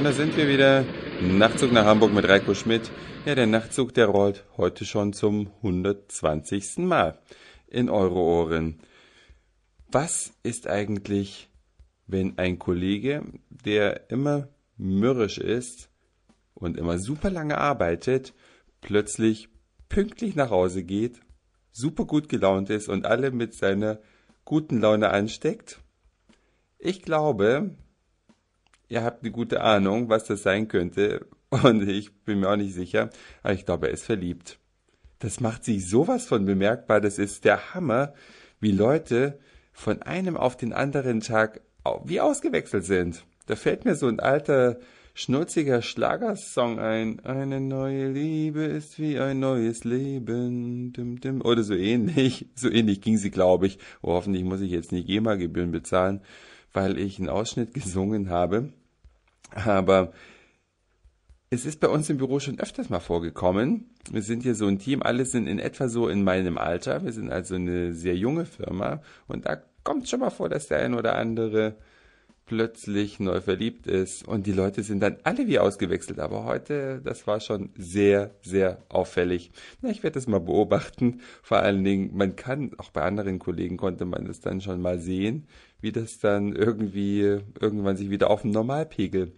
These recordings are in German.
Und da sind wir wieder. Nachtzug nach Hamburg mit Reiko Schmidt. Ja, der Nachtzug, der rollt heute schon zum 120. Mal in eure Ohren. Was ist eigentlich, wenn ein Kollege, der immer mürrisch ist und immer super lange arbeitet, plötzlich pünktlich nach Hause geht, super gut gelaunt ist und alle mit seiner guten Laune ansteckt? Ich glaube, ihr habt eine gute Ahnung, was das sein könnte, und ich bin mir auch nicht sicher, aber ich glaube, er ist verliebt. Das macht sich sowas von bemerkbar, das ist der Hammer, wie Leute von einem auf den anderen Tag wie ausgewechselt sind. Da fällt mir so ein alter, schnulziger Schlagersong ein. Eine neue Liebe ist wie ein neues Leben. Dim, dim. Oder so ähnlich. So ähnlich ging sie, glaube ich. Oh, hoffentlich muss ich jetzt nicht GEMA-Gebühren bezahlen, weil ich einen Ausschnitt gesungen habe. Aber es ist bei uns im Büro schon öfters mal vorgekommen. Wir sind hier so ein Team, alle sind in etwa so in meinem Alter. Wir sind also eine sehr junge Firma und da kommt schon mal vor, dass der ein oder andere plötzlich neu verliebt ist und die Leute sind dann alle wie ausgewechselt. Aber heute, das war schon sehr, sehr auffällig. Na, ich werde das mal beobachten. Vor allen Dingen, man kann, auch bei anderen Kollegen konnte man das dann schon mal sehen, wie das dann irgendwann sich wieder auf den Normalpegel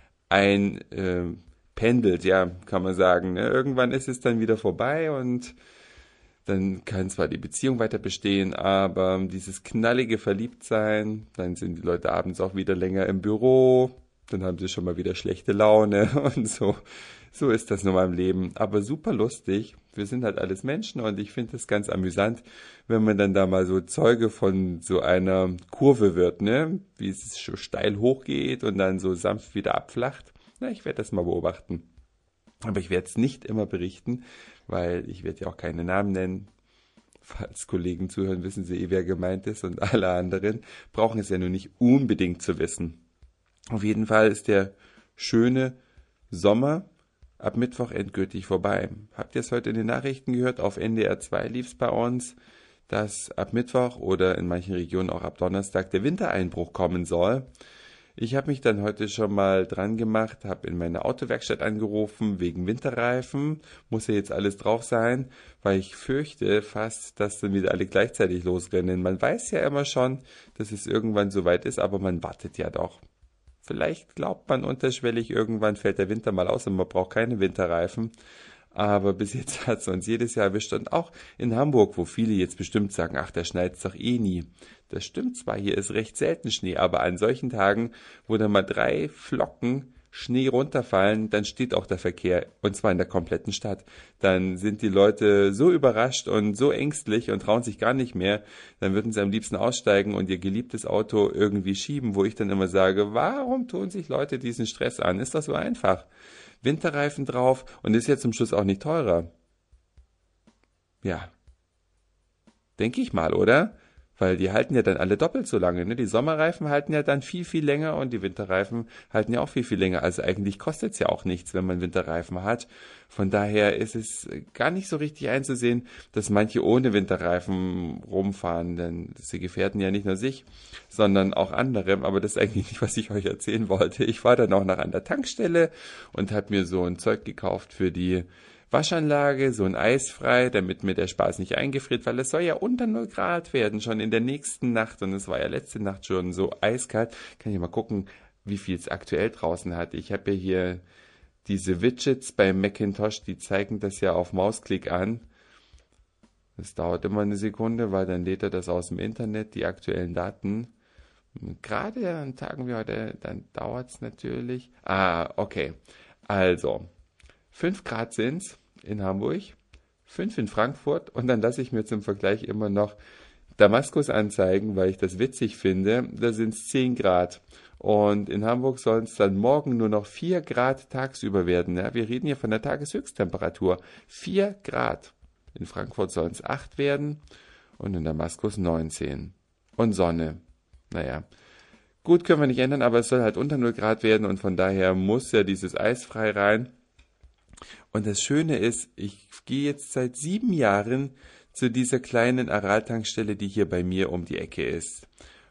pendelt, ja, kann man sagen. Ne? Irgendwann ist es dann wieder vorbei und dann kann zwar die Beziehung weiter bestehen, aber dieses knallige Verliebtsein, dann sind die Leute abends auch wieder länger im Büro, dann haben sie schon mal wieder schlechte Laune und so. So ist das nun mal im Leben. Aber super lustig. Wir sind halt alles Menschen und ich finde es ganz amüsant, wenn man dann da mal so Zeuge von so einer Kurve wird, ne? Wie es so steil hochgeht und dann so sanft wieder abflacht. Na, ich werde das mal beobachten. Aber ich werde es nicht immer berichten, weil ich werde ja auch keine Namen nennen. Falls Kollegen zuhören, wissen sie wer gemeint ist und alle anderen brauchen es ja nur nicht unbedingt zu wissen. Auf jeden Fall ist der schöne Sommer ab Mittwoch endgültig vorbei. Habt ihr es heute in den Nachrichten gehört? Auf NDR 2 lief es bei uns, dass ab Mittwoch oder in manchen Regionen auch ab Donnerstag der Wintereinbruch kommen soll. Ich habe mich dann heute schon mal dran gemacht, habe in meine Autowerkstatt angerufen wegen Winterreifen. Muss ja jetzt alles drauf sein, weil ich fürchte fast, dass dann wieder alle gleichzeitig losrennen. Man weiß ja immer schon, dass es irgendwann soweit ist, aber man wartet ja doch. Vielleicht glaubt man unterschwellig, irgendwann fällt der Winter mal aus und man braucht keine Winterreifen. Aber bis jetzt hat es uns jedes Jahr erwischt. Und auch in Hamburg, wo viele jetzt bestimmt sagen, ach, da schneit's doch eh nie. Das stimmt zwar, hier ist recht selten Schnee, aber an solchen Tagen, wo dann mal 3 Flocken Schnee runterfallen, dann steht auch der Verkehr, und zwar in der kompletten Stadt. Dann sind die Leute so überrascht und so ängstlich und trauen sich gar nicht mehr. Dann würden sie am liebsten aussteigen und ihr geliebtes Auto irgendwie schieben, wo ich dann immer sage, warum tun sich Leute diesen Stress an? Ist das so einfach? Winterreifen drauf und ist ja zum Schluss auch nicht teurer. Ja, denke ich mal, oder? Weil die halten ja dann alle doppelt so lange. Ne? Die Sommerreifen halten ja dann viel, viel länger und die Winterreifen halten ja auch viel, viel länger. Also eigentlich kostet es ja auch nichts, wenn man Winterreifen hat. Von daher ist es gar nicht so richtig einzusehen, dass manche ohne Winterreifen rumfahren. Denn sie gefährden ja nicht nur sich, sondern auch andere. Aber das ist eigentlich nicht, was ich euch erzählen wollte. Ich war dann auch noch an der Tankstelle und habe mir so ein Zeug gekauft für die Waschanlage, so ein eisfrei, damit mir der Spaß nicht eingefriert, weil es soll ja unter 0 Grad werden, schon in der nächsten Nacht. Und es war ja letzte Nacht schon so eiskalt. Kann ich mal gucken, wie viel es aktuell draußen hat. Ich habe ja hier diese Widgets bei Macintosh, die zeigen das ja auf Mausklick an. Das dauert immer eine Sekunde, weil dann lädt er das aus dem Internet, die aktuellen Daten. Gerade an Tagen wie heute, dann dauert es natürlich. Okay. Also, 5 Grad sind's in Hamburg, 5 in Frankfurt und dann lasse ich mir zum Vergleich immer noch Damaskus anzeigen, weil ich das witzig finde. Da sind's 10 Grad. Und in Hamburg sollen es dann morgen nur noch 4 Grad tagsüber werden. Ja, wir reden hier von der Tageshöchsttemperatur. 4 Grad. In Frankfurt sollen es 8 werden und in Damaskus 19. Und Sonne. Naja, gut, können wir nicht ändern, aber es soll halt unter 0 Grad werden und von daher muss ja dieses eisfrei rein. Und das Schöne ist, ich gehe jetzt seit 7 Jahren zu dieser kleinen Aral-Tankstelle, die hier bei mir um die Ecke ist.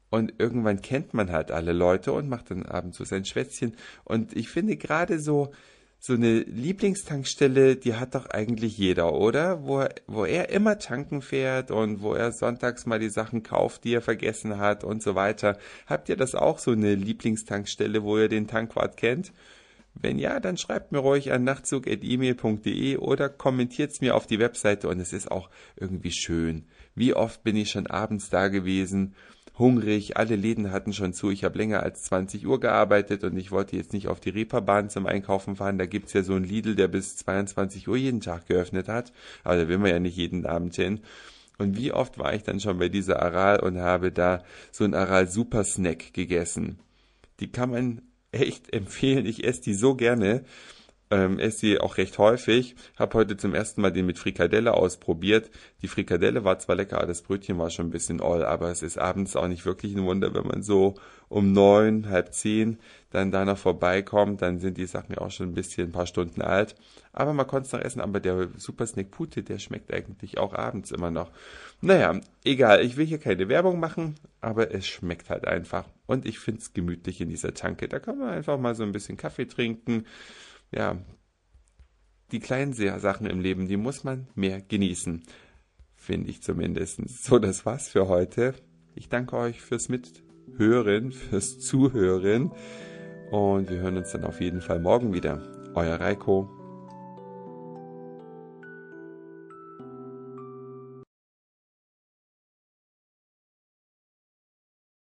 Und irgendwann kennt man halt alle Leute und macht dann abends so sein Schwätzchen. Und ich finde gerade so eine Lieblingstankstelle, die hat doch eigentlich jeder, oder? Wo er immer tanken fährt und wo er sonntags mal die Sachen kauft, die er vergessen hat und so weiter. Habt ihr das auch, so eine Lieblingstankstelle, wo ihr den Tankwart kennt? Wenn ja, dann schreibt mir ruhig an nachtzug@email.de oder kommentiert's mir auf die Webseite, und es ist auch irgendwie schön. Wie oft bin ich schon abends da gewesen, hungrig, alle Läden hatten schon zu, ich habe länger als 20 Uhr gearbeitet und ich wollte jetzt nicht auf die Reeperbahn zum Einkaufen fahren, da gibt's ja so einen Lidl, der bis 22 Uhr jeden Tag geöffnet hat, aber da will man ja nicht jeden Abend hin. Und wie oft war ich dann schon bei dieser Aral und habe da so einen Aral Super Snack gegessen. Die kann man echt empfehlen. Ich esse die so gerne. Esse die auch recht häufig. Habe heute zum ersten Mal den mit Frikadelle ausprobiert. Die Frikadelle war zwar lecker, aber das Brötchen war schon ein bisschen oll, aber es ist abends auch nicht wirklich ein Wunder, wenn man so um 9, halb 10 dann da noch vorbeikommt, dann sind die Sachen ja auch schon ein paar Stunden alt. Aber man konnte es noch essen, aber der Super Snack Pute, der schmeckt eigentlich auch abends immer noch. Naja, egal, ich will hier keine Werbung machen, aber es schmeckt halt einfach. Und ich finde es gemütlich in dieser Tanke. Da kann man einfach mal so ein bisschen Kaffee trinken. Ja, die kleinen Sachen im Leben, die muss man mehr genießen. Finde ich zumindest. So, das war's für heute. Ich danke euch fürs Mithören, fürs Zuhören. Und wir hören uns dann auf jeden Fall morgen wieder. Euer Reiko.